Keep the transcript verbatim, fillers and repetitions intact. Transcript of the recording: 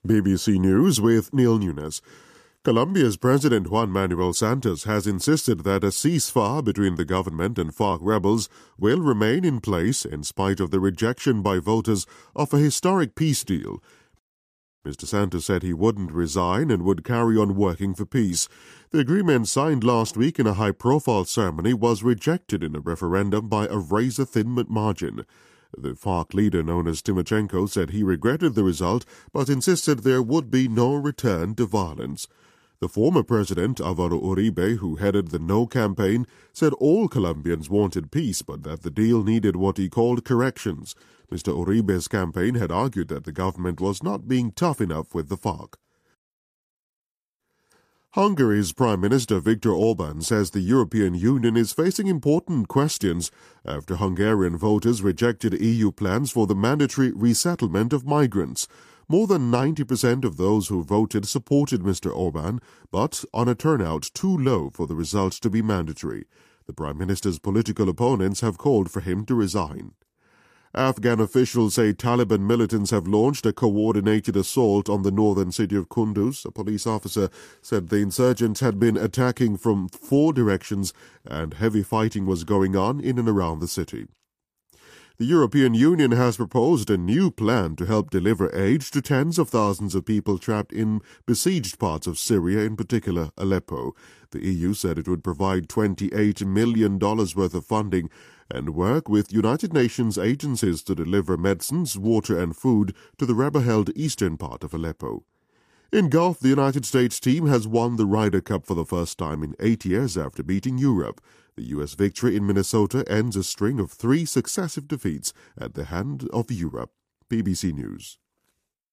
B B C News with Neil Nunes. Colombia's President Juan Manuel Santos has insisted that a ceasefire between the government and FARC rebels will remain in place in spite of the rejection by voters of a historic peace deal. Mister Santos said he wouldn't resign and would carry on working for peace. The agreement signed last week in a high-profile ceremony was rejected in a referendum by a razor-thin margin. The FARC leader, known as Timochenko, said he regretted the result but insisted there would be no return to violence. The former president, Álvaro Uribe, who headed the No campaign, said all Colombians wanted peace but that the deal needed what he called corrections. Mister Uribe's campaign had argued that the government was not being tough enough with the FARC. Hungary's Prime Minister Viktor Orban says the European Union is facing important questions after Hungarian voters rejected E U plans for the mandatory resettlement of migrants. More than ninety percent of those who voted supported Mister Orban, but on a turnout too low for the results to be mandatory. The Prime Minister's political opponents have called for him to resign. Afghan officials say Taliban militants have launched a coordinated assault on the northern city of Kunduz. A police officer said the insurgents had been attacking from four directions and heavy fighting was going on in and around the city. The European Union has proposed a new plan to help deliver aid to tens of thousands of people trapped in besieged parts of Syria, in particular Aleppo. The E U said it would provide twenty-eight million dollars worth of funding and work with United Nations agencies to deliver medicines, water and food to the rebel-held eastern part of Aleppo. In golf, the United States team has won the Ryder Cup for the first time in eight years after beating Europe. The U S victory in Minnesota ends a string of three successive defeats at the hand of Europe. B B C News.